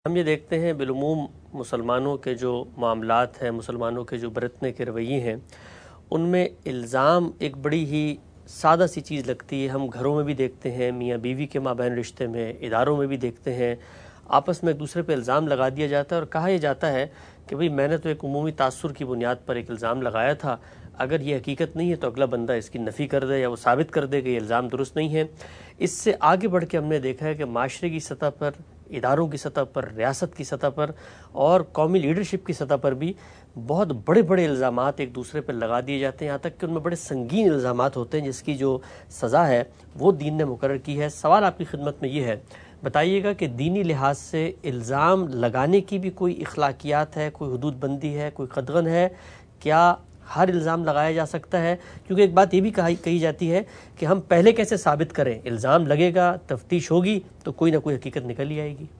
ہم یہ دیکھتے ہیں بالعموم مسلمانوں کے جو معاملات ہیں، مسلمانوں کے جو برتنے کے رویے ہیں، ان میں الزام ایک بڑی ہی سادہ سی چیز لگتی ہے۔ ہم گھروں میں بھی دیکھتے ہیں، میاں بیوی کے مابین رشتے میں، اداروں میں بھی دیکھتے ہیں، آپس میں ایک دوسرے پہ الزام لگا دیا جاتا ہے اور کہا یہ جاتا ہے کہ بھئی میں نے تو ایک عمومی تاثر کی بنیاد پر ایک الزام لگایا تھا، اگر یہ حقیقت نہیں ہے تو اگلا بندہ اس کی نفی کر دے یا وہ ثابت کر دے کہ یہ الزام درست نہیں ہے۔ اس سے آگے بڑھ کے ہم نے دیکھا ہے کہ معاشرے کی سطح پر، اداروں کی سطح پر، ریاست کی سطح پر اور قومی لیڈرشپ کی سطح پر بھی بہت بڑے بڑے الزامات ایک دوسرے پر لگا دیے جاتے ہیں، یہاں تک کہ ان میں بڑے سنگین الزامات ہوتے ہیں جس کی جو سزا ہے وہ دین نے مقرر کی ہے۔ سوال آپ کی خدمت میں یہ ہے، بتائیے گا کہ دینی لحاظ سے الزام لگانے کی بھی کوئی اخلاقیات ہے، کوئی حدود بندی ہے، کوئی قدغن ہے؟ کیا ہر الزام لگایا جا سکتا ہے؟ کیونکہ ایک بات یہ بھی کہی جاتی ہے کہ ہم پہلے کیسے ثابت کریں، الزام لگے گا، تفتیش ہوگی تو کوئی نہ کوئی حقیقت نکل ہی آئے گی۔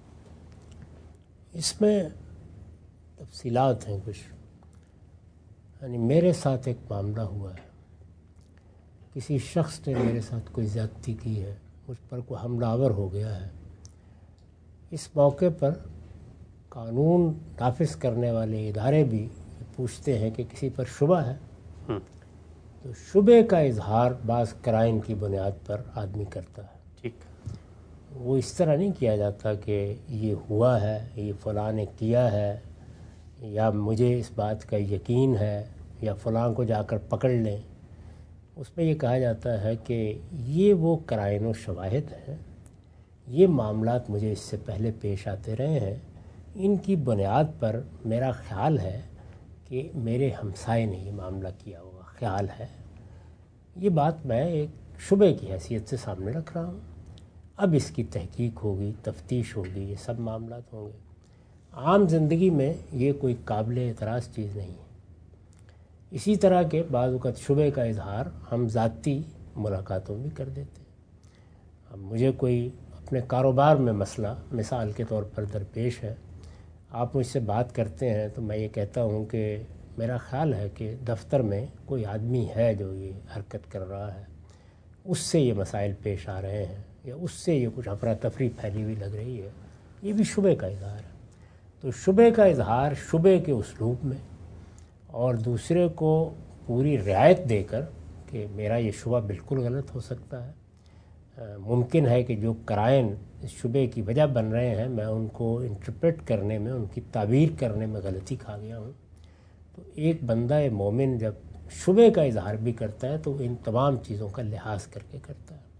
اس میں تفصیلات ہیں کچھ، یعنی میرے ساتھ ایک معاملہ ہوا ہے، کسی شخص نے میرے ساتھ کوئی زیادتی کی ہے، مجھ پر کوئی حملہ آور ہو گیا ہے۔ اس موقع پر قانون نافذ کرنے والے ادارے بھی پوچھتے ہیں کہ کسی پر شبہ ہے، تو شبے کا اظہار بعض کرائم کی بنیاد پر آدمی کرتا ہے۔ ٹھیک، وہ اس طرح نہیں کیا جاتا کہ یہ ہوا ہے، یہ فلاں نے کیا ہے، یا مجھے اس بات کا یقین ہے، یا فلاں کو جا کر پکڑ لیں۔ اس میں یہ کہا جاتا ہے کہ یہ وہ قرائن و شواہد ہیں، یہ معاملات مجھے اس سے پہلے پیش آتے رہے ہیں، ان کی بنیاد پر میرا خیال ہے کہ میرے ہمسائے نے یہ معاملہ کیا ہوگا، خیال ہے۔ یہ بات میں ایک شبے کی حیثیت سے سامنے رکھ رہا ہوں۔ اب اس کی تحقیق ہوگی، تفتیش ہوگی، یہ سب معاملات ہوں گے۔ عام زندگی میں یہ کوئی قابل اعتراض چیز نہیں ہے۔ اسی طرح کے بعض اوقات شبے کا اظہار ہم ذاتی ملاقاتوں میں کر دیتے ہیں۔ اب مجھے کوئی اپنے کاروبار میں مسئلہ مثال کے طور پر درپیش ہے، آپ مجھ سے بات کرتے ہیں تو میں یہ کہتا ہوں کہ میرا خیال ہے کہ دفتر میں کوئی آدمی ہے جو یہ حرکت کر رہا ہے، اس سے یہ مسائل پیش آ رہے ہیں، یا اس سے یہ کچھ افراتفری پھیلی ہوئی لگ رہی ہے، یہ بھی شبے کا اظہار ہے۔ تو شبے کا اظہار شبے کے اسلوب میں اور دوسرے کو پوری رعایت دے کر کہ میرا یہ شبہ بالکل غلط ہو سکتا ہے، ممکن ہے کہ جو قرائن اس شبے کی وجہ بن رہے ہیں میں ان کو انٹرپریٹ کرنے میں، ان کی تعبیر کرنے میں غلطی کھا گیا ہوں۔ تو ایک بندہ مومن جب شبے کا اظہار بھی کرتا ہے تو ان تمام چیزوں کا لحاظ کر کے کرتا ہے۔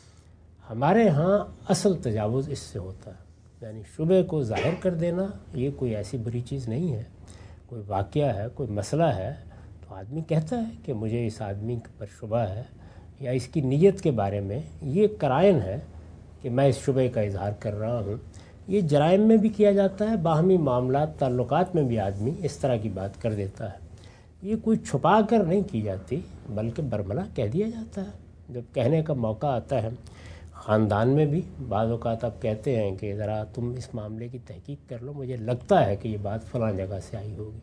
ہمارے ہاں اصل تجاوز اس سے ہوتا ہے، یعنی شبے کو ظاہر کر دینا یہ کوئی ایسی بری چیز نہیں ہے۔ کوئی واقعہ ہے، کوئی مسئلہ ہے تو آدمی کہتا ہے کہ مجھے اس آدمی پر شبہ ہے، یا اس کی نیت کے بارے میں یہ قرائن ہے کہ میں اس شبے کا اظہار کر رہا ہوں۔ یہ جرائم میں بھی کیا جاتا ہے، باہمی معاملات تعلقات میں بھی آدمی اس طرح کی بات کر دیتا ہے۔ یہ کوئی چھپا کر نہیں کی جاتی، بلکہ برملا کہہ دیا جاتا ہے جب کہنے کا موقع آتا ہے۔ خاندان میں بھی بعض اوقات آپ کہتے ہیں کہ ذرا تم اس معاملے کی تحقیق کر لو، مجھے لگتا ہے کہ یہ بات فلاں جگہ سے آئی ہوگی۔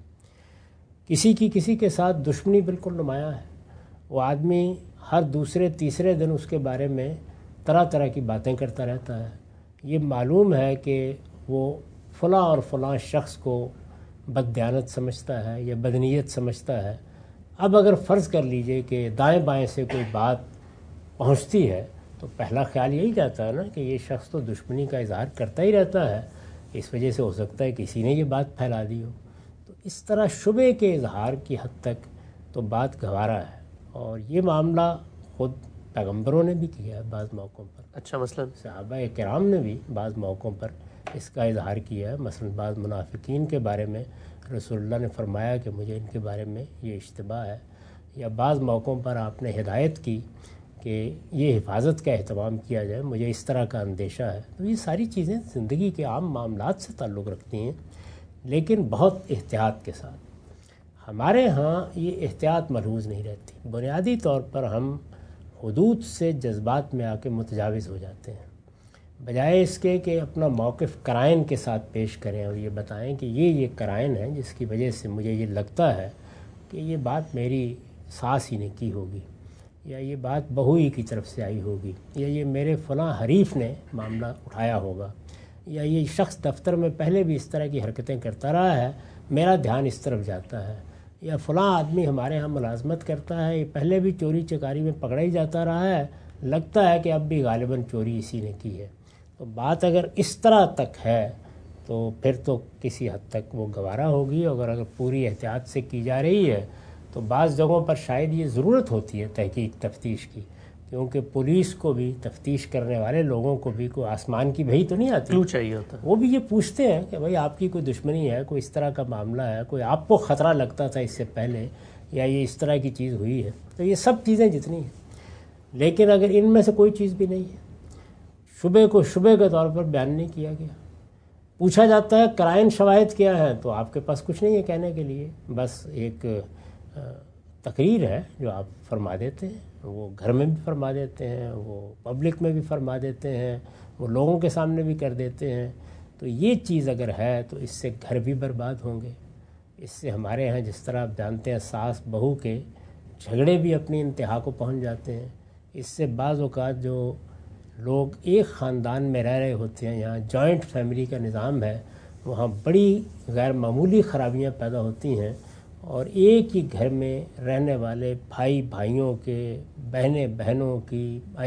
کسی کے ساتھ دشمنی بالکل نمایاں ہے، وہ آدمی ہر دوسرے تیسرے دن اس کے بارے میں طرح طرح کی باتیں کرتا رہتا ہے۔ یہ معلوم ہے کہ وہ فلاں اور فلاں شخص کو بددیانت سمجھتا ہے یا بدنیت سمجھتا ہے۔ اب اگر فرض کر لیجئے کہ دائیں بائیں سے کوئی بات پہنچتی ہے تو پہلا خیال یہی جاتا ہے نا کہ یہ شخص تو دشمنی کا اظہار کرتا ہی رہتا ہے، اس وجہ سے ہو سکتا ہے کسی نے یہ بات پھیلا دی ہو۔ تو اس طرح شبے کے اظہار کی حد تک تو بات گوارا ہے، اور یہ معاملہ خود پیغمبروں نے بھی کیا ہے بعض موقعوں پر۔ اچھا، مثلا صحابہ کرام نے بھی بعض موقعوں پر اس کا اظہار کیا ہے۔ مثلا بعض منافقین کے بارے میں رسول اللہ نے فرمایا کہ مجھے ان کے بارے میں یہ اشتباہ ہے، یا بعض موقعوں پر آپ نے ہدایت کی کہ یہ حفاظت کا اہتمام کیا جائے، مجھے اس طرح کا اندیشہ ہے۔ تو یہ ساری چیزیں زندگی کے عام معاملات سے تعلق رکھتی ہیں، لیکن بہت احتیاط کے ساتھ۔ ہمارے ہاں یہ احتیاط ملحوظ نہیں رہتی، بنیادی طور پر ہم حدود سے جذبات میں آ کے متجاوز ہو جاتے ہیں، بجائے اس کے کہ اپنا موقف قرائن کے ساتھ پیش کریں اور یہ بتائیں کہ یہ قرائن ہیں جس کی وجہ سے مجھے یہ لگتا ہے کہ یہ بات میری ساس ہی نے کی ہوگی، یا یہ بات بہو ہی کی طرف سے آئی ہوگی، یا یہ میرے فلاں حریف نے معاملہ اٹھایا ہوگا، یا یہ شخص دفتر میں پہلے بھی اس طرح کی حرکتیں کرتا رہا ہے، میرا دھیان اس طرف جاتا ہے، یا فلاں آدمی ہمارے ہاں ملازمت کرتا ہے، یہ پہلے بھی چوری چکاری میں پکڑا ہی جاتا رہا ہے، لگتا ہے کہ اب بھی غالباً چوری اسی نے کی ہے۔ تو بات اگر اس طرح تک ہے تو پھر تو کسی حد تک وہ گوارا ہوگی، اگر پوری احتیاط سے کی جا رہی ہے تو بعض جگہوں پر شاید یہ ضرورت ہوتی ہے تحقیق تفتیش کی، کیونکہ پولیس کو بھی، تفتیش کرنے والے لوگوں کو بھی کوئی آسمان کی بھئی تو نہیں آتی، کلو چاہیے ہوتا ہے۔ وہ بھی یہ پوچھتے ہیں کہ بھائی آپ کی کوئی دشمنی ہے، کوئی اس طرح کا معاملہ ہے، کوئی آپ کو خطرہ لگتا تھا اس سے پہلے، یا یہ اس طرح کی چیز ہوئی ہے۔ تو یہ سب چیزیں جتنی ہیں، لیکن اگر ان میں سے کوئی چیز بھی نہیں ہے، شبے کو شبے کے طور پر بیان نہیں کیا گیا، پوچھا جاتا ہے قرائن شواہد کیا ہیں، تو آپ کے پاس کچھ نہیں ہے کہنے کے لیے، بس ایک تقریر ہے جو آپ فرما دیتے ہیں، وہ گھر میں بھی فرما دیتے ہیں، وہ پبلک میں بھی فرما دیتے ہیں، وہ لوگوں کے سامنے بھی کر دیتے ہیں۔ تو یہ چیز اگر ہے تو اس سے گھر بھی برباد ہوں گے، اس سے ہمارے ہاں جس طرح آپ جانتے ہیں ساس بہو کے جھگڑے بھی اپنی انتہا کو پہنچ جاتے ہیں، اس سے بعض اوقات جو لوگ ایک خاندان میں رہ رہے ہوتے ہیں، یہاں جوائنٹ فیملی کا نظام ہے، وہاں بڑی غیر معمولی خرابیاں پیدا ہوتی ہیں، اور ایک ہی گھر میں رہنے والے بھائی بھائیوں کے، بہنیں بہنوں کی،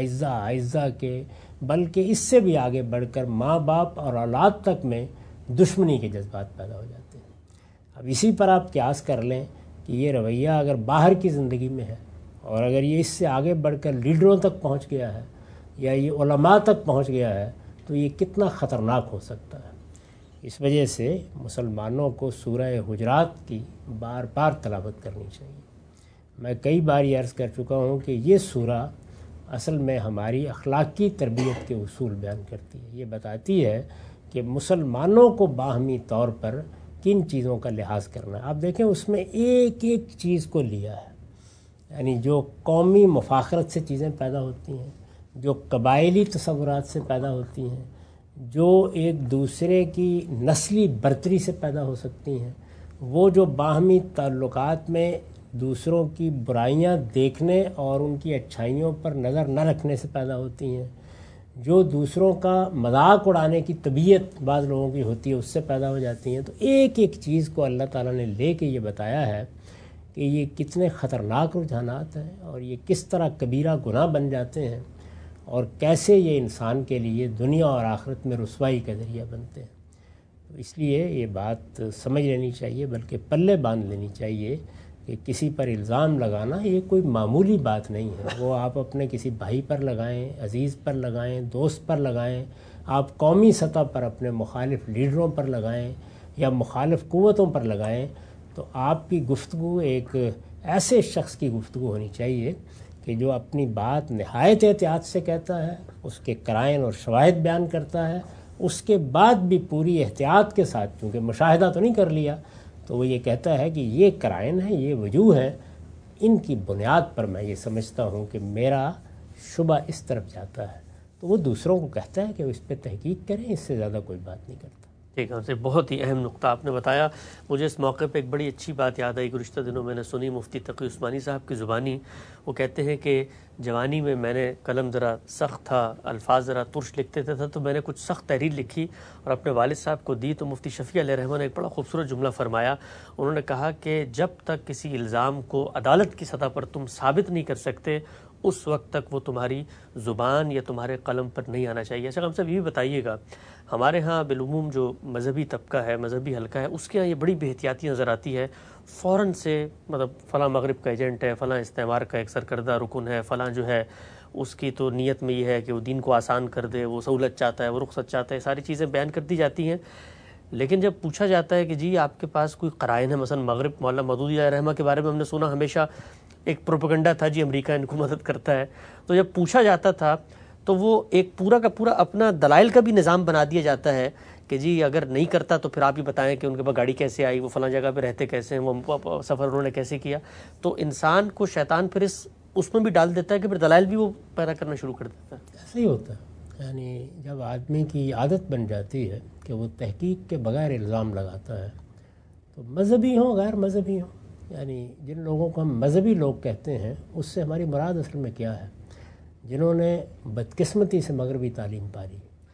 اعزاء کے، بلکہ اس سے بھی آگے بڑھ کر ماں باپ اور اولاد تک میں دشمنی کے جذبات پیدا ہو جاتے ہیں۔ اب اسی پر آپ قیاس کر لیں کہ یہ رویہ اگر باہر کی زندگی میں ہے، اور اگر یہ اس سے آگے بڑھ کر لیڈروں تک پہنچ گیا ہے، یا یہ علماء تک پہنچ گیا ہے، تو یہ کتنا خطرناک ہو سکتا ہے۔ اس وجہ سے مسلمانوں کو سورہ حجرات کی بار بار تلاوت کرنی چاہیے۔ میں کئی بار یہ عرض کر چکا ہوں کہ یہ سورہ اصل میں ہماری اخلاقی تربیت کے اصول بیان کرتی ہے، یہ بتاتی ہے کہ مسلمانوں کو باہمی طور پر کن چیزوں کا لحاظ کرنا ہے۔ آپ دیکھیں اس میں ایک ایک چیز کو لیا ہے، یعنی جو قومی مفاخرت سے چیزیں پیدا ہوتی ہیں، جو قبائلی تصورات سے پیدا ہوتی ہیں، جو ایک دوسرے کی نسلی برتری سے پیدا ہو سکتی ہیں، وہ جو باہمی تعلقات میں دوسروں کی برائیاں دیکھنے اور ان کی اچھائیوں پر نظر نہ رکھنے سے پیدا ہوتی ہیں، جو دوسروں کا مذاق اڑانے کی طبیعت بعض لوگوں کی ہوتی ہے، اس سے پیدا ہو جاتی ہیں۔ تو ایک ایک چیز کو اللہ تعالیٰ نے لے کے یہ بتایا ہے کہ یہ کتنے خطرناک رجحانات ہیں، اور یہ کس طرح کبیرہ گناہ بن جاتے ہیں، اور کیسے یہ انسان کے لیے دنیا اور آخرت میں رسوائی کا ذریعہ بنتے ہیں۔ تو اس لیے یہ بات سمجھ لینی چاہیے، بلکہ پلے باندھ لینی چاہیے کہ کسی پر الزام لگانا یہ کوئی معمولی بات نہیں ہے۔ وہ آپ اپنے کسی بھائی پر لگائیں، عزیز پر لگائیں، دوست پر لگائیں، آپ قومی سطح پر اپنے مخالف لیڈروں پر لگائیں یا مخالف قوتوں پر لگائیں، تو آپ کی گفتگو ایک ایسے شخص کی گفتگو ہونی چاہیے کہ جو اپنی بات نہایت احتیاط سے کہتا ہے، اس کے قرائن اور شواہد بیان کرتا ہے، اس کے بعد بھی پوری احتیاط کے ساتھ، چونکہ مشاہدہ تو نہیں کر لیا، تو وہ یہ کہتا ہے کہ یہ قرائن ہیں، یہ وجوہ ہیں، ان کی بنیاد پر میں یہ سمجھتا ہوں کہ میرا شبہ اس طرف جاتا ہے، تو وہ دوسروں کو کہتا ہے کہ وہ اس پہ تحقیق کریں، اس سے زیادہ کوئی بات نہیں کرتا۔ ٹھیک ہے، بہت ہی اہم نقطہ آپ نے بتایا۔ مجھے اس موقع پہ ایک بڑی اچھی بات یاد آئی، گزشتہ دنوں میں نے سنی مفتی تقی عثمانی صاحب کی زبانی۔ وہ کہتے ہیں کہ جوانی میں میں نے قلم ذرا سخت تھا، الفاظ ذرا ترش لکھتے تھے، تو میں نے کچھ سخت تحریر لکھی اور اپنے والد صاحب کو دی، تو مفتی شفیع علیہ رحمہ نے ایک بڑا خوبصورت جملہ فرمایا۔ انہوں نے کہا کہ جب تک کسی الزام کو عدالت کی سطح پر تم ثابت نہیں کر سکتے، اس وقت تک وہ تمہاری زبان یا تمہارے قلم پر نہیں آنا چاہیے۔ اچھا، ہم سب یہ بھی بتائیے گا، ہمارے ہاں بالعموم جو مذہبی طبقہ ہے، مذہبی حلقہ ہے، اس کے ہاں یہ بڑی بے احتیاطی نظر آتی ہے، فوراً سے مطلب فلاں مغرب کا ایجنٹ ہے، فلاں استعمار کا ایک سرکردہ رکن ہے، فلاں جو ہے اس کی تو نیت میں یہ ہے کہ وہ دین کو آسان کر دے، وہ سہولت چاہتا ہے، وہ رخصت چاہتا ہے، ساری چیزیں بیان کر دی جاتی ہیں۔ لیکن جب پوچھا جاتا ہے کہ جی آپ کے پاس کوئی قرائن ہے، مثلا مغرب، مولانا مودودی علیہ رحمہ کے بارے میں ہم نے سنا ہمیشہ ایک پروپیگنڈا تھا، جی امریکہ ان کو مدد کرتا ہے، تو جب پوچھا جاتا تھا تو وہ ایک پورا کا پورا اپنا دلائل کا بھی نظام بنا دیا جاتا ہے کہ جی اگر نہیں کرتا تو پھر آپ ہی بتائیں کہ ان کے پاس گاڑی کیسے آئی، وہ فلاں جگہ پہ رہتے کیسے ہیں، وہ سفر انہوں نے کیسے کیا۔ تو انسان کو شیطان پھر اس میں بھی ڈال دیتا ہے کہ پھر دلائل بھی وہ پیدا کرنا شروع کر دیتا ہے۔ ایسا ہی ہوتا ہے، یعنی جب آدمی کی عادت بن جاتی ہے کہ وہ تحقیق کے بغیر الزام لگاتا ہے، تو مذہبی ہوں غیر مذہبی ہوں، یعنی جن لوگوں کو ہم مذہبی لوگ کہتے ہیں، اس سے ہماری مراد اصل میں کیا ہے؟ جنہوں نے بدقسمتی سے مغربی تعلیم پا لی،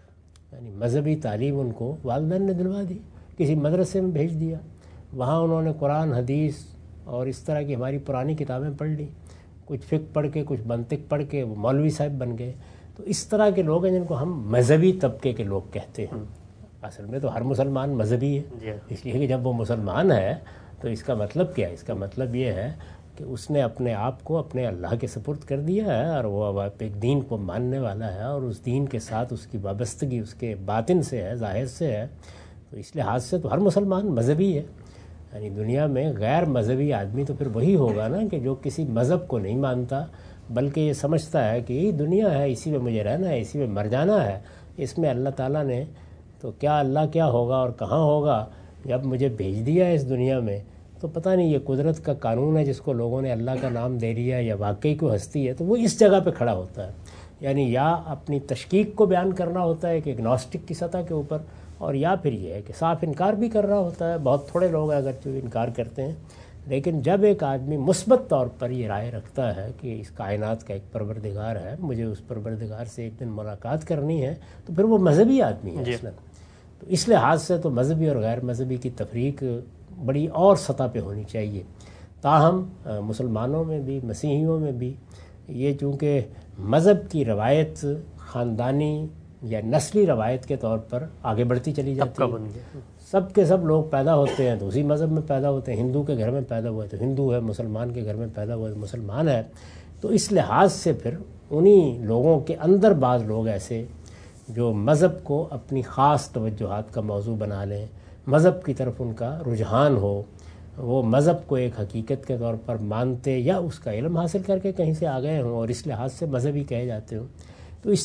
یعنی مذہبی تعلیم ان کو والدین نے دلوا دی، کسی مدرسے میں بھیج دیا، وہاں انہوں نے قرآن حدیث اور اس طرح کی ہماری پرانی کتابیں پڑھ لی، کچھ فقہ پڑھ کے کچھ منطق پڑھ کے وہ مولوی صاحب بن گئے۔ تو اس طرح کے لوگ ہیں جن کو ہم مذہبی طبقے کے لوگ کہتے ہیں۔ اصل میں تو ہر مسلمان مذہبی ہے، اس لیے کہ جب وہ مسلمان ہے تو اس کا مطلب کیا ہے؟ اس کا مطلب یہ ہے کہ اس نے اپنے آپ کو اپنے اللہ کے سپرد کر دیا ہے اور وہ ایک دین کو ماننے والا ہے، اور اس دین کے ساتھ اس کی وابستگی اس کے باطن سے ہے، ظاہر سے ہے۔ تو اس لحاظ سے تو ہر مسلمان مذہبی ہے۔ یعنی دنیا میں غیر مذہبی آدمی تو پھر وہی ہوگا نا کہ جو کسی مذہب کو نہیں مانتا، بلکہ یہ سمجھتا ہے کہ یہی دنیا ہے، اسی میں مجھے رہنا ہے، اسی میں مر جانا ہے، اس میں اللہ تعالیٰ نے تو کیا اللہ کیا ہوگا اور کہاں ہوگا، جب مجھے بھیج دیا ہے اس دنیا میں تو پتہ نہیں یہ قدرت کا قانون ہے جس کو لوگوں نے اللہ کا نام دے لیا یا واقعی کوئی ہستی ہے، تو وہ اس جگہ پہ کھڑا ہوتا ہے۔ یعنی یا اپنی تشکیک کو بیان کرنا ہوتا ہے کہ ایگنوسٹک کی سطح کے اوپر، اور یا پھر یہ ہے کہ صاف انکار بھی کر رہا ہوتا ہے۔ بہت تھوڑے لوگ ہیں اگر جو انکار کرتے ہیں، لیکن جب ایک آدمی مثبت طور پر یہ رائے رکھتا ہے کہ اس کائنات کا ایک پروردگار ہے، مجھے اس پروردگار سے ایک دن ملاقات کرنی ہے، تو پھر وہ مذہبی آدمی ہے اصلاً۔ تو اس لحاظ سے تو مذہبی اور غیر مذہبی کی تفریق بڑی اور سطح پہ ہونی چاہیے۔ تاہم مسلمانوں میں بھی مسیحیوں میں بھی یہ چونکہ مذہب کی روایت خاندانی یا نسلی روایت کے طور پر آگے بڑھتی چلی جاتی ہے، سب کے سب لوگ پیدا ہوتے ہیں تو اسی مذہب میں پیدا ہوتے ہیں، ہندو کے گھر میں پیدا ہوا ہے تو ہندو ہے، مسلمان کے گھر میں پیدا ہوا ہے تو مسلمان ہے۔ تو اس لحاظ سے پھر انہی لوگوں کے اندر بعض لوگ ایسے جو مذہب کو اپنی خاص توجہات کا موضوع بنا لیں، مذہب کی طرف ان کا رجحان ہو، وہ مذہب کو ایک حقیقت کے طور پر مانتے یا اس کا علم حاصل کر کے کہیں سے آ گئے ہوں اور اس لحاظ سے مذہبی کہے جاتے ہوں، تو اس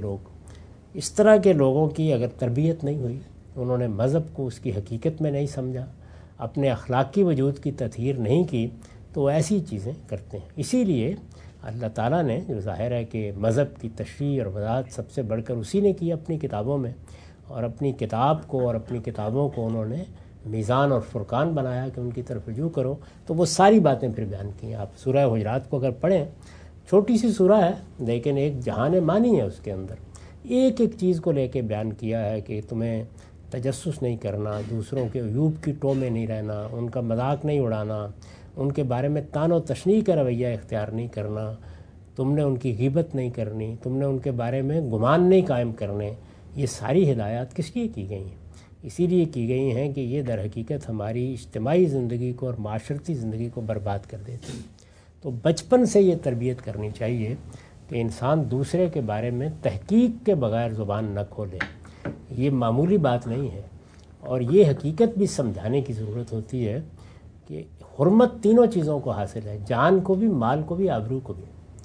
طرح کے لوگوں کی اگر تربیت نہیں ہوئی، انہوں نے مذہب کو اس کی حقیقت میں نہیں سمجھا، اپنے اخلاقی وجود کی تطہیر نہیں کی، تو وہ ایسی چیزیں کرتے ہیں۔ اسی لیے اللہ تعالیٰ نے جو ظاہر ہے کہ مذہب کی تشریح اور وضاحت سب سے بڑھ کر اسی نے کی اپنی کتابوں میں، اور اپنی کتاب کو اور اپنی کتابوں کو انہوں نے میزان اور فرقان بنایا کہ ان کی طرف رجوع کرو، تو وہ ساری باتیں پھر بیان کی ہیں۔ آپ سورہ حجرات کو اگر پڑھیں، چھوٹی سی سورہ ہے لیکن ایک جہان معنی ہے اس کے اندر، ایک ایک چیز کو لے کے بیان کیا ہے کہ تمہیں تجسس نہیں کرنا، دوسروں کے عیوب کی ٹو میں نہیں رہنا، ان کا مذاق نہیں اڑانا، ان کے بارے میں طعن و تشنیع کا رویہ اختیار نہیں کرنا، تم نے ان کی غیبت نہیں کرنی، تم نے ان کے بارے میں گمان نہیں قائم کرنے۔ یہ ساری ہدایات کس لیے کی گئی ہیں؟ اسی لیے کی گئی ہیں کہ یہ در حقیقت ہماری اجتماعی زندگی کو اور معاشرتی زندگی کو برباد کر دیتی ہیں۔ تو بچپن سے یہ تربیت کرنی چاہیے کہ انسان دوسرے کے بارے میں تحقیق کے بغیر زبان نہ کھولے، یہ معمولی بات نہیں ہے۔ اور یہ حقیقت بھی سمجھانے کی ضرورت ہوتی ہے کہ حرمت تینوں چیزوں کو حاصل ہے، جان کو بھی، مال کو بھی، آبرو کو بھی۔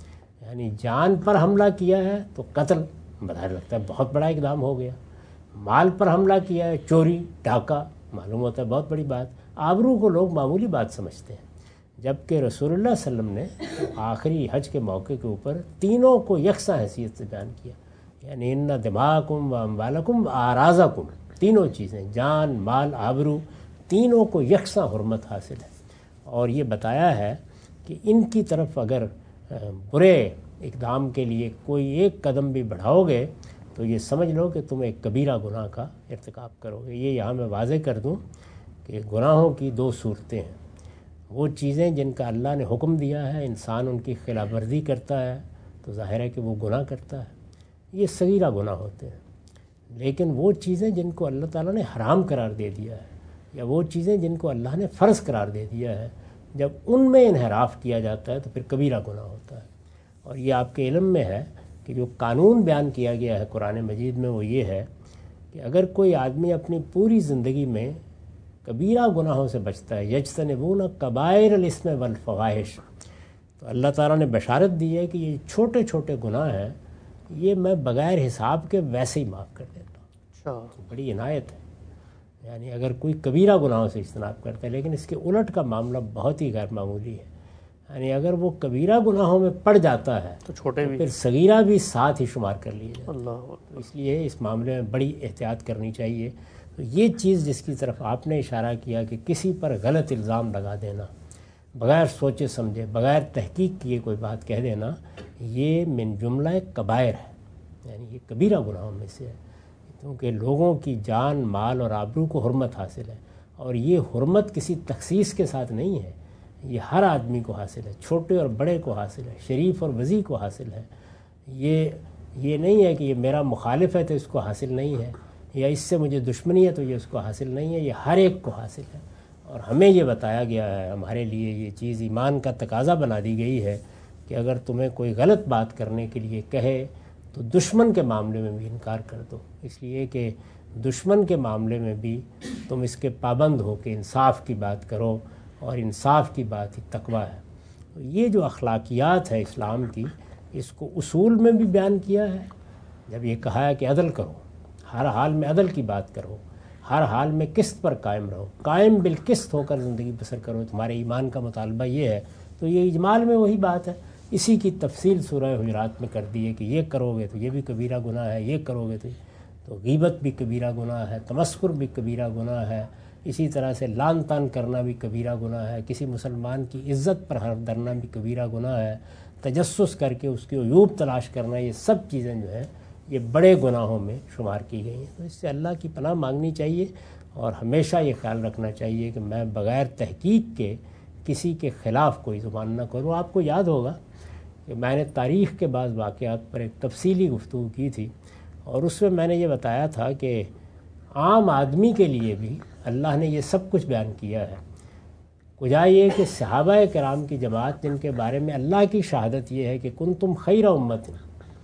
یعنی جان پر حملہ کیا ہے تو قتل بظاہر لگتا ہے بہت بڑا اقدام ہو گیا، مال پر حملہ کیا ہے، چوری ڈاکہ، معلوم ہوتا ہے بہت بڑی بات، آبرو کو لوگ معمولی بات سمجھتے ہیں، جبکہ رسول اللہ صلی اللہ علیہ وسلم نے آخری حج کے موقع کے اوپر تینوں کو یکساں حیثیت سے بیان کیا، یعنی ان دماءکم و اموالکم و اعراضکم، تینوں چیزیں جان، مال، آبرو، تینوں کو یکساں حرمت حاصل ہے، اور یہ بتایا ہے کہ ان کی طرف اگر برے اقدام کے لیے کوئی ایک قدم بھی بڑھاؤ گے تو یہ سمجھ لو کہ تم ایک کبیرہ گناہ کا ارتکاب کرو گے۔ یہ یہاں میں واضح کر دوں کہ گناہوں کی دو صورتیں ہیں، وہ چیزیں جن کا اللہ نے حکم دیا ہے انسان ان کی خلاف ورزی کرتا ہے تو ظاہر ہے کہ وہ گناہ کرتا ہے، یہ صغیرہ گناہ ہوتے ہیں۔ لیکن وہ چیزیں جن کو اللہ تعالیٰ نے حرام قرار دے دیا ہے، یا وہ چیزیں جن کو اللہ نے فرض قرار دے دیا ہے، جب ان میں انحراف کیا جاتا ہے تو پھر کبیرہ گناہ ہوتا ہے۔ اور یہ آپ کے علم میں ہے کہ جو قانون بیان کیا گیا ہے قرآن مجید میں وہ یہ ہے کہ اگر کوئی آدمی اپنی پوری زندگی میں کبیرہ گناہوں سے بچتا ہے، یجتنبون کبائر الاسم والفواحش، تو اللہ تعالیٰ نے بشارت دی ہے کہ یہ چھوٹے چھوٹے گناہ ہیں، یہ میں بغیر حساب کے ویسے ہی معاف کر دیتا ہوں۔ بڑی عنایت ہے، یعنی اگر کوئی کبیرہ گناہوں سے اجتناب کرتا ہے، لیکن اس کے الٹ کا معاملہ بہت ہی غیر معمولی ہے، یعنی اگر وہ کبیرہ گناہوں میں پڑ جاتا ہے تو چھوٹے بھی، پھر صغیرہ بھی ساتھ ہی شمار کر لیے جاتے ہیں۔ تو اس لیے اس معاملے میں بڑی احتیاط کرنی چاہیے۔ تو یہ چیز جس کی طرف آپ نے اشارہ کیا کہ کسی پر غلط الزام لگا دینا، بغیر سوچے سمجھے، بغیر تحقیق کیے کوئی بات کہہ دینا، یہ من جملہ کبائر ہے، یعنی یہ کبیرہ گناہوں میں سے ہے۔ کیونکہ لوگوں کی جان، مال اور آبرو کو حرمت حاصل ہے، اور یہ حرمت کسی تخصیص کے ساتھ نہیں ہے، یہ ہر آدمی کو حاصل ہے، چھوٹے اور بڑے کو حاصل ہے، شریف اور وضیع کو حاصل ہے۔ یہ نہیں ہے کہ یہ میرا مخالف ہے تو اس کو حاصل نہیں ہے، یا اس سے مجھے دشمنی ہے تو یہ اس کو حاصل نہیں ہے، یہ ہر ایک کو حاصل ہے۔ اور ہمیں یہ بتایا گیا ہے، ہمارے لیے یہ چیز ایمان کا تقاضا بنا دی گئی ہے کہ اگر تمہیں کوئی غلط بات کرنے کے لیے کہے تو دشمن کے معاملے میں بھی انکار کر دو، اس لیے کہ دشمن کے معاملے میں بھی تم اس کے پابند ہو کہ انصاف کی بات کرو، اور انصاف کی بات ہی تقویٰ ہے۔ یہ جو اخلاقیات ہے اسلام کی، اس کو اصول میں بھی بیان کیا ہے، جب یہ کہا ہے کہ عدل کرو، ہر حال میں عدل کی بات کرو، ہر حال میں قسط پر قائم رہو، قائم بالقسط ہو کر زندگی بسر کرو، تمہارے ایمان کا مطالبہ یہ ہے، تو یہ اجمال میں وہی بات ہے۔ اسی کی تفصیل سورہ حجرات میں کر دی ہے کہ یہ کرو گے تو یہ بھی کبیرہ گناہ ہے، یہ کرو گے تو غیبت بھی کبیرہ گناہ ہے، تمسخر بھی کبیرہ گناہ ہے، اسی طرح سے لعن طعن کرنا بھی کبیرہ گناہ ہے، کسی مسلمان کی عزت پر حرف درنا بھی کبیرہ گناہ ہے، تجسس کر کے اس کی عیوب تلاش کرنا، یہ سب چیزیں جو ہیں یہ بڑے گناہوں میں شمار کی گئی ہیں۔ تو اس سے اللہ کی پناہ مانگنی چاہیے، اور ہمیشہ یہ خیال رکھنا چاہیے کہ میں بغیر تحقیق کے کسی کے خلاف کوئی زبان نہ کروں۔ آپ کو یاد ہوگا کہ میں نے تاریخ کے بعض واقعات پر ایک تفصیلی گفتگو کی تھی، اور اس میں نے یہ بتایا تھا کہ عام آدمی کے لیے بھی اللہ نے یہ سب کچھ بیان کیا ہے۔ کجا یہ کہ صحابہ کرام کی جماعت، جن کے بارے میں اللہ کی شہادت یہ ہے کہ کنتم خیر امت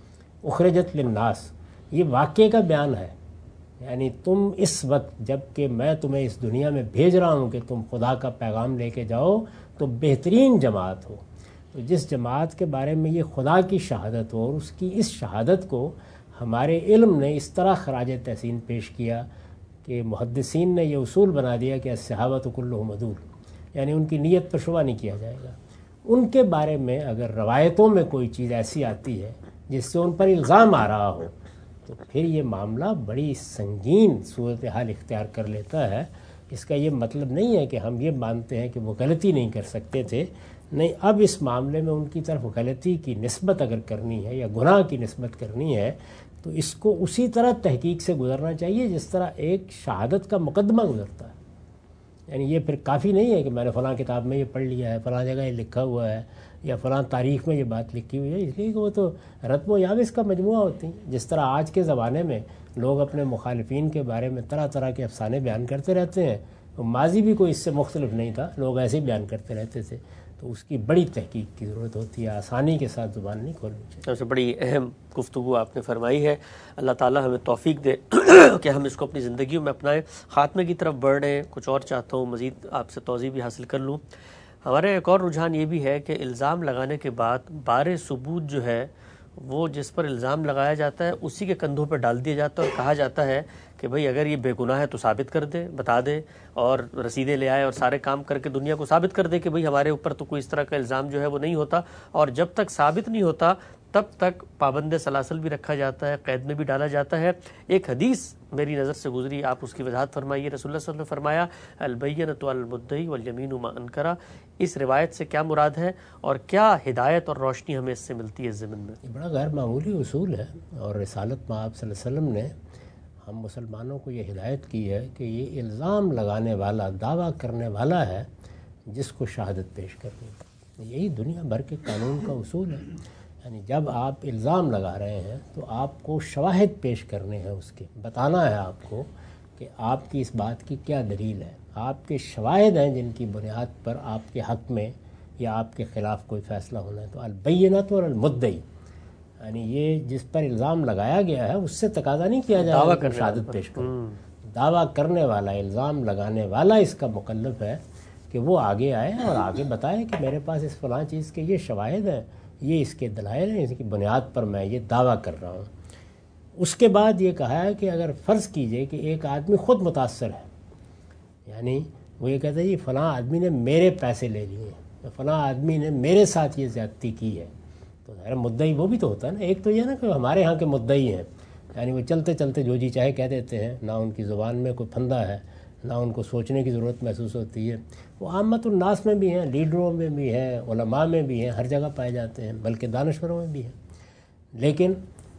اخرجت للناس، یہ واقعے کا بیان ہے، یعنی تم اس وقت جب کہ میں تمہیں اس دنیا میں بھیج رہا ہوں کہ تم خدا کا پیغام لے کے جاؤ، تو بہترین جماعت ہو۔ تو جس جماعت کے بارے میں یہ خدا کی شہادت ہو، اور اس کی اس شہادت کو ہمارے علم نے اس طرح خراج تحسین پیش کیا کہ محدثین نے یہ اصول بنا دیا کہ الصحابۃ کلھم عدول، یعنی ان کی نیت پر شبہ نہیں کیا جائے گا۔ ان کے بارے میں اگر روایتوں میں کوئی چیز ایسی آتی ہے جس سے ان پر الزام آ رہا ہو، تو پھر یہ معاملہ بڑی سنگین صورتحال اختیار کر لیتا ہے۔ اس کا یہ مطلب نہیں ہے کہ ہم یہ مانتے ہیں کہ وہ غلطی نہیں کر سکتے تھے، نہیں، اب اس معاملے میں ان کی طرف غلطی کی نسبت اگر کرنی ہے یا گناہ کی نسبت کرنی ہے، تو اس کو اسی طرح تحقیق سے گزرنا چاہیے جس طرح ایک شہادت کا مقدمہ گزرتا ہے۔ یعنی یہ پھر کافی نہیں ہے کہ میں نے فلاں کتاب میں یہ پڑھ لیا ہے، فلاں جگہ یہ لکھا ہوا ہے، یا فلاں تاریخ میں یہ بات لکھی ہوئی ہے، اس لیے کہ وہ تو رتم و یابس کا مجموعہ ہوتی ہیں۔ جس طرح آج کے زمانے میں لوگ اپنے مخالفین کے بارے میں طرح طرح کے افسانے بیان کرتے رہتے ہیں، ماضی بھی کوئی اس سے مختلف نہیں تھا، لوگ ایسے ہی بیان کرتے رہتے تھے، تو اس کی بڑی تحقیق کی ضرورت ہوتی ہے، آسانی کے ساتھ زبان نہیں کھولنی چاہیے۔ سب سے بڑی اہم گفتگو آپ نے فرمائی ہے، اللہ تعالیٰ ہمیں توفیق دے کہ ہم اس کو اپنی زندگیوں میں اپنائیں۔ خاتمے کی طرف بڑھ رہے ہیں، کچھ اور چاہتا ہوں مزید آپ سے توضیح بھی حاصل کر لوں۔ ہمارا ایک اور رجحان یہ بھی ہے کہ الزام لگانے کے بعد بار ثبوت جو ہے وہ جس پر الزام لگایا جاتا ہے اسی کے کندھوں پر ڈال دیا جاتا ہے، اور کہا جاتا ہے کہ بھئی اگر یہ بے گناہ ہے تو ثابت کر دے، بتا دے، اور رسیدیں لے آئے اور سارے کام کر کے دنیا کو ثابت کر دے کہ بھئی ہمارے اوپر تو کوئی اس طرح کا الزام جو ہے وہ نہیں ہوتا، اور جب تک ثابت نہیں ہوتا تب تک پابند سلاسل بھی رکھا جاتا ہے، قید میں بھی ڈالا جاتا ہے۔ ایک حدیث میری نظر سے گزری، آپ اس کی وضاحت فرمائیے۔ رسول اللہ صلی اللہ علیہ وسلم نے فرمایا البینۃ علی المدعی والیمین ما انکر، اس روایت سے کیا مراد ہے، اور کیا ہدایت اور روشنی ہمیں اس سے ملتی ہے ضمن میں؟ یہ بڑا غیر معمولی اصول ہے، اور رسالت میں آپ صلی اللہ علیہ وسلم نے ہم مسلمانوں کو یہ ہدایت کی ہے کہ یہ الزام لگانے والا، دعویٰ کرنے والا ہے جس کو شہادت پیش کرنی ہے۔ یہی دنیا بھر کے قانون کا اصول ہے، یعنی جب آپ الزام لگا رہے ہیں تو آپ کو شواہد پیش کرنے ہیں، اس کے بتانا ہے آپ کو کہ آپ کی اس بات کی کیا دلیل ہے، آپ کے شواہد ہیں جن کی بنیاد پر آپ کے حق میں یا آپ کے خلاف کوئی فیصلہ ہونا ہے۔ تو البینۃ علی المدعی، یعنی یہ جس پر الزام لگایا گیا ہے اس سے تقاضا نہیں کیا جائے گا کہ شہادت پیش کرو۔ دعویٰ کرنے والا، الزام لگانے والا اس کا مکلف ہے کہ وہ آگے آئے اور آگے بتائے کہ میرے پاس اس فلاں چیز کے یہ شواہد ہیں، یہ اس کے دلائل ہیں، اس کی بنیاد پر میں یہ دعویٰ کر رہا ہوں۔ اس کے بعد یہ کہا ہے کہ اگر فرض کیجئے کہ ایک آدمی خود متاثر ہے، یعنی وہ یہ کہتا ہے یہ فلاں آدمی نے میرے پیسے لے لیے، فلاں آدمی نے میرے ساتھ یہ زیادتی کی ہے، تو ظاہر مدعی وہ بھی تو ہوتا ہے نا۔ ایک تو یہ نا کہ ہمارے ہاں کے مدعی ہیں، یعنی وہ چلتے چلتے جو جی چاہے کہہ دیتے ہیں، نہ ان کی زبان میں کوئی پھندا ہے، نہ ان کو سوچنے کی ضرورت محسوس ہوتی ہے۔ وہ عامت الناس میں بھی ہیں، لیڈروں میں بھی ہیں، علماء میں بھی ہیں، ہر جگہ پائے جاتے ہیں، بلکہ دانشوروں میں بھی ہیں۔ لیکن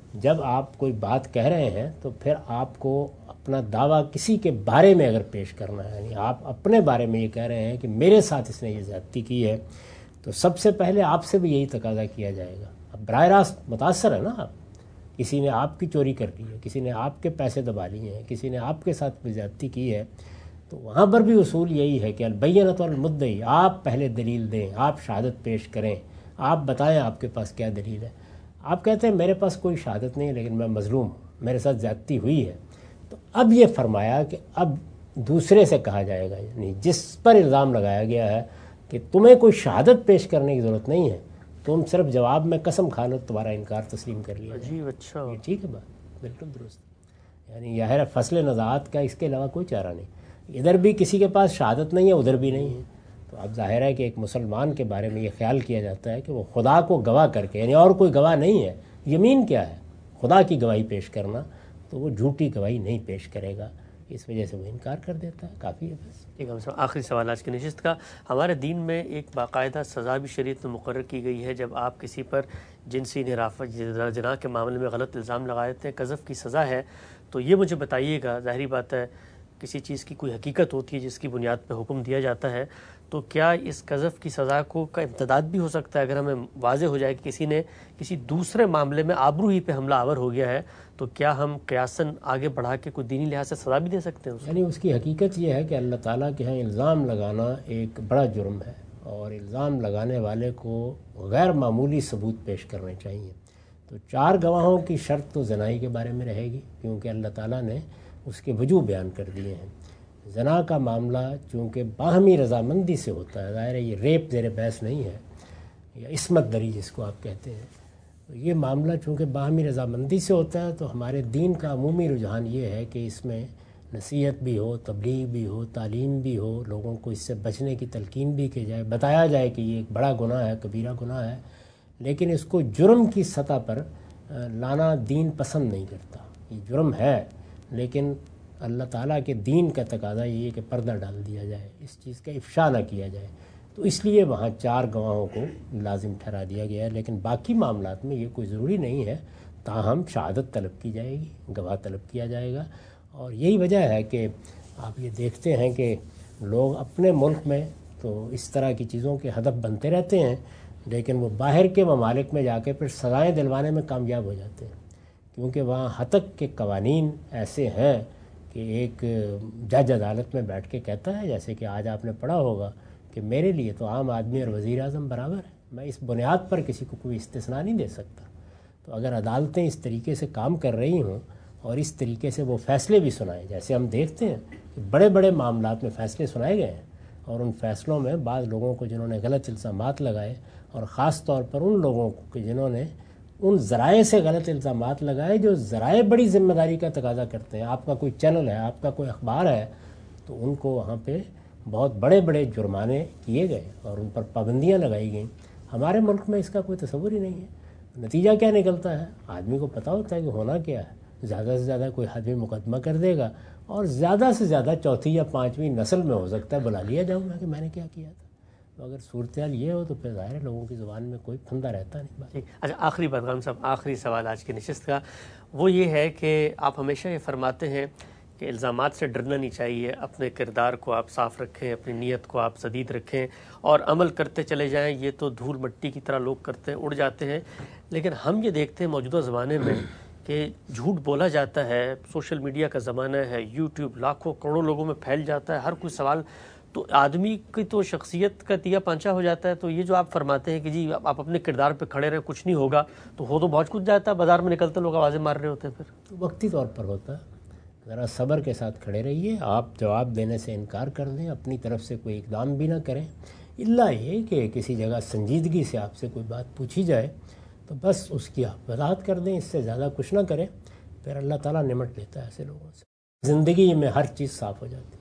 جب آپ کوئی بات کہہ رہے ہیں تو پھر آپ کو اپنا دعویٰ کسی کے بارے میں اگر پیش کرنا ہے، یعنی آپ اپنے بارے میں یہ کہہ رہے ہیں کہ میرے ساتھ اس نے یہ زیادتی کی ہے، تو سب سے پہلے آپ سے بھی یہی تقاضا کیا جائے گا. اب براہ راست متاثر ہے نا آپ، کسی نے آپ کی چوری کر لی ہے، کسی نے آپ کے پیسے دبا لیے ہیں، کسی نے آپ کے ساتھ زیادتی کی ہے، تو وہاں پر بھی اصول یہی ہے کہ البینۃ المدعی، آپ پہلے دلیل دیں، آپ شہادت پیش کریں، آپ بتائیں آپ کے پاس کیا دلیل ہے. آپ کہتے ہیں میرے پاس کوئی شہادت نہیں ہے لیکن میں مظلوم ہوں، میرے ساتھ زیادتی ہوئی ہے. تو اب یہ فرمایا کہ اب دوسرے سے کہا جائے گا، یعنی جس پر الزام لگایا گیا ہے کہ تمہیں کوئی شہادت پیش کرنے کی ضرورت نہیں ہے، تم صرف جواب میں قسم کھا لو، تمہارا انکار تسلیم کر لیا جائے. اچھا، یہ ٹھیک ہے بات، بالکل درست. یعنی یہ ہے فصل نزاعت کا، اس کے علاوہ کوئی چارہ نہیں. ادھر بھی کسی کے پاس شہادت نہیں ہے، ادھر بھی نہیں ہے. تو اب ظاہر ہے کہ ایک مسلمان کے بارے میں یہ خیال کیا جاتا ہے کہ وہ خدا کو گواہ کر کے، یعنی اور کوئی گواہ نہیں ہے، یمین کیا ہے، خدا کی گواہی پیش کرنا، تو وہ جھوٹی گواہی نہیں پیش کرے گا. اس وجہ سے وہ انکار کر دیتا ہے. کافی ہے بس. ٹھیک ہے. آخری سوال آج کی نشست کا، ہمارے دین میں ایک باقاعدہ سزا بھی شریعت میں مقرر کی گئی ہے جب آپ کسی پر جنسی نرافت جناح کے معاملے میں غلط الزام لگائے تھے، قذف کی سزا ہے. تو یہ مجھے بتائیے گا، ظاہری بات ہے کسی چیز کی کوئی حقیقت ہوتی ہے جس کی بنیاد پہ حکم دیا جاتا ہے، تو کیا اس قذف کی سزا کا امتداد بھی ہو سکتا ہے اگر ہمیں واضح ہو جائے کہ کسی نے کسی دوسرے معاملے میں آبرو ہی پہ حملہ آور ہو گیا ہے، تو کیا ہم قیاساً آگے بڑھا کے کوئی دینی لحاظ سے سزا بھی دے سکتے ہیں اس کو؟ یعنی اس کی حقیقت یہ ہے کہ اللہ تعالیٰ کے ہاں الزام لگانا ایک بڑا جرم ہے، اور الزام لگانے والے کو غیر معمولی ثبوت پیش کرنے چاہیے. تو 4 گواہوں کی شرط تو زنائی کے بارے میں رہے گی، کیونکہ اللہ تعالیٰ نے اس کے وجوہ بیان کر دیے ہیں. زنا کا معاملہ چونکہ باہمی رضامندی سے ہوتا ہے، ظاہر ہے یہ ریپ زیر بحث نہیں ہے، یا عصمت دری جس کو آپ کہتے ہیں. تو یہ معاملہ چونکہ باہمی رضامندی سے ہوتا ہے، تو ہمارے دین کا عمومی رجحان یہ ہے کہ اس میں نصیحت بھی ہو، تبلیغ بھی ہو، تعلیم بھی ہو، لوگوں کو اس سے بچنے کی تلقین بھی کی جائے، بتایا جائے کہ یہ ایک بڑا گناہ ہے، کبیرہ گناہ ہے. لیکن اس کو جرم کی سطح پر لانا دین پسند نہیں کرتا. یہ جرم ہے، لیکن اللہ تعالیٰ کے دین کا تقاضا یہ ہے کہ پردہ ڈال دیا جائے، اس چیز کا افشا نہ کیا جائے. تو اس لیے وہاں 4 گواہوں کو لازم ٹھہرا دیا گیا ہے. لیکن باقی معاملات میں یہ کوئی ضروری نہیں ہے، تاہم شہادت طلب کی جائے گی، گواہ طلب کیا جائے گا. اور یہی وجہ ہے کہ آپ یہ دیکھتے ہیں کہ لوگ اپنے ملک میں تو اس طرح کی چیزوں کے ہدف بنتے رہتے ہیں، لیکن وہ باہر کے ممالک میں جا کے پھر سزائیں دلوانے میں کامیاب ہو جاتے ہیں، کیونکہ وہاں ہتک کے قوانین ایسے ہیں کہ ایک جج عدالت میں بیٹھ کے کہتا ہے، جیسے کہ آج آپ نے پڑھا ہوگا، کہ میرے لیے تو عام آدمی اور وزیر اعظم برابر ہے، میں اس بنیاد پر کسی کو کوئی استثناء نہیں دے سکتا. تو اگر عدالتیں اس طریقے سے کام کر رہی ہوں اور اس طریقے سے وہ فیصلے بھی سنائیں، جیسے ہم دیکھتے ہیں کہ بڑے بڑے معاملات میں فیصلے سنائے گئے ہیں، اور ان فیصلوں میں بعض لوگوں کو جنہوں نے غلط الزامات لگائے، اور خاص طور پر ان لوگوں کو جنہوں نے ان ذرائع سے غلط الزامات لگائے جو ذرائع بڑی ذمہ داری کا تقاضا کرتے ہیں. آپ کا کوئی چینل ہے، آپ کا کوئی اخبار ہے، تو ان کو وہاں پہ بہت بڑے بڑے جرمانے کیے گئے اور ان پر پابندیاں لگائی گئیں. ہمارے ملک میں اس کا کوئی تصور ہی نہیں ہے. نتیجہ کیا نکلتا ہے؟ آدمی کو پتہ ہوتا ہے کہ ہونا کیا ہے، زیادہ سے زیادہ کوئی آدمی مقدمہ کر دے گا، اور زیادہ سے زیادہ 4تھی یا 5ویں نسل میں ہو سکتا ہے بلا لیا جاؤں گا کہ میں نے کیا کیا تھا. تو اگر صورتحال یہ ہو تو پھر ظاہر ہے لوگوں کی زبان میں کوئی پھندہ رہتا نہیں. اچھا، آخری بات غالب صاحب، آخری سوال آج کی نشست کا وہ یہ ہے کہ آپ ہمیشہ یہ فرماتے ہیں کہ الزامات سے ڈرنا نہیں چاہیے، اپنے کردار کو آپ صاف رکھیں، اپنی نیت کو آپ سدید رکھیں اور عمل کرتے چلے جائیں. یہ تو دھول مٹی کی طرح لوگ کرتے ہیں، اڑ جاتے ہیں. لیکن ہم یہ دیکھتے ہیں موجودہ زمانے میں کہ جھوٹ بولا جاتا ہے، سوشل میڈیا کا زمانہ ہے، یوٹیوب لاکھوں کروڑوں لوگوں میں پھیل جاتا ہے، ہر کوئی سوال، تو آدمی کی تو شخصیت کا تیا پانچا ہو جاتا ہے. تو یہ جو آپ فرماتے ہیں کہ جی آپ اپنے کردار پہ کھڑے رہیں، کچھ نہیں ہوگا، تو ہو تو بہت کچھ جاتا ہے. بازار میں نکلتے لوگ آوازیں مار رہے ہوتے ہیں. پھر وقتی طور پر ہوتا ہے. ذرا صبر کے ساتھ کھڑے رہیے، آپ جواب دینے سے انکار کر دیں، اپنی طرف سے کوئی اقدام بھی نہ کریں، الا یہ کہ کسی جگہ سنجیدگی سے آپ سے کوئی بات پوچھی جائے تو بس اس کی آپ وضاحت کر دیں، اس سے زیادہ کچھ نہ کریں. پھر اللہ تعالیٰ نمٹ لیتا ہے ایسے لوگوں سے. زندگی میں ہر چیز صاف ہو جاتی ہے.